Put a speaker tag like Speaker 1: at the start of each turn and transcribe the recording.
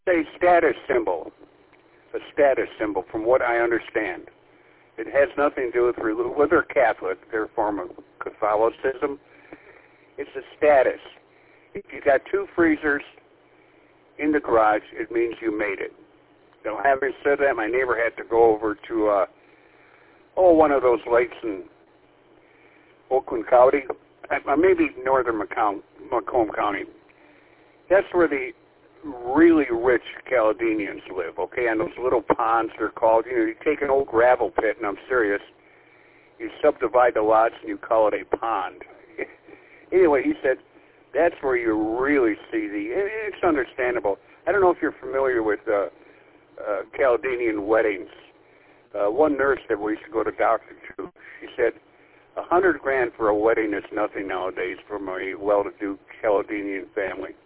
Speaker 1: a status symbol. A status symbol, from what I understand. It has nothing to do with religion. Well, they're Catholic. They're a form of Catholicism. It's a status. If you got 2 freezers in the garage, it means you made it. Now, having said that, my neighbor had to go over to one of those lakes in Oakland County, maybe northern Macomb County. That's where the really rich Caledonians live, okay, on those little ponds they're called. You know, you take an old gravel pit, and I'm serious, you subdivide the lots and you call it a pond. Anyway, he said that's where you really see it's understandable. I don't know if you're familiar with Caledonian weddings. One nurse that we used to go to doctor to, she said, $100,000 for a wedding is nothing nowadays from a well-to-do Caledonian family.